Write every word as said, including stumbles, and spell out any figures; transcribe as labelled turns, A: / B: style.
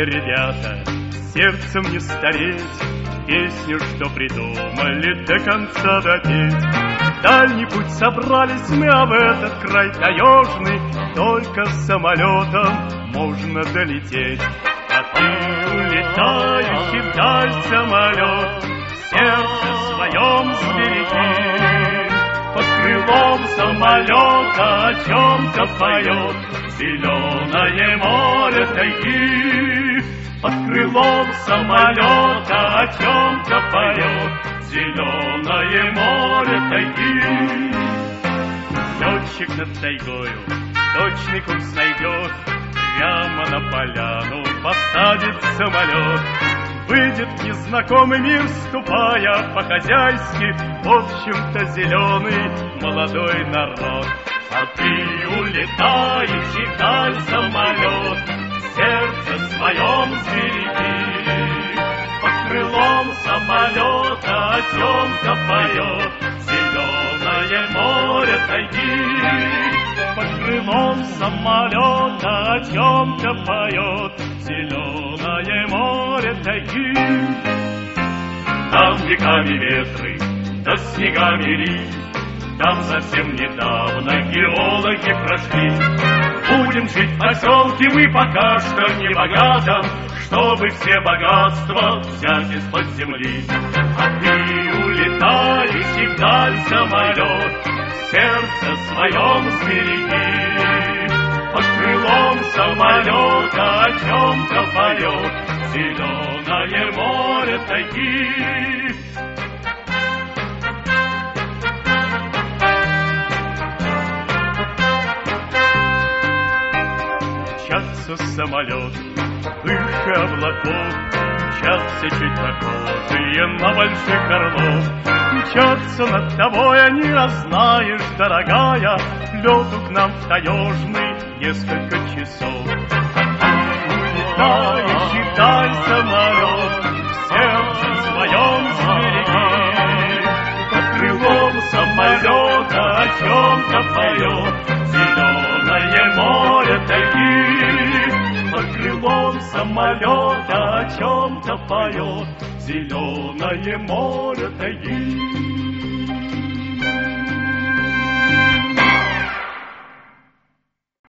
A: ребята, сердцем не стареть, песню, что придумали, до конца допеть. Дальний путь собрались мы, а в этот край таежный только самолетом можно долететь. А ты, улетающий вдаль самолет, в сердце своем сбереги. Под крылом самолета о чем-то поет зеленое море тайги. Под крылом самолета о чем-то поет зеленое море тайги. Летчик над тайгою точный курс найдет, прямо на поляну посадит самолет. Выйдет в незнакомый мир, ступая по-хозяйски, в общем-то зеленый молодой народ. А ты, улетающий вдаль самолет, в сердце своем сбереги. Под крылом самолета о чем-то поет зеленое море тайги. Под крылом самолета о чем-то поет зеленое море тайги. Там веками ветры, да снегами ри, там совсем недавно геологи прошли. Будем жить в поселке мы пока что не богатом, чтобы все богатства взять из-под земли. А ты, улетающий вдаль самолет, в сердце своем сбереги. Под крылом самолета о чем-то поет зеленое море тайги. Мчатся самолет выше облаков, мчатся чуть похожие на больших орлов. Мчатся над тобой они, а знаешь, дорогая, лету к нам в таежный несколько часов. Улетающий вдаль самолет, в сердце своем сбереги. Под крылом самолета о чем-то поет зеленое море тайги. Под крылом самолета о чем-то поет зеленое море тайги.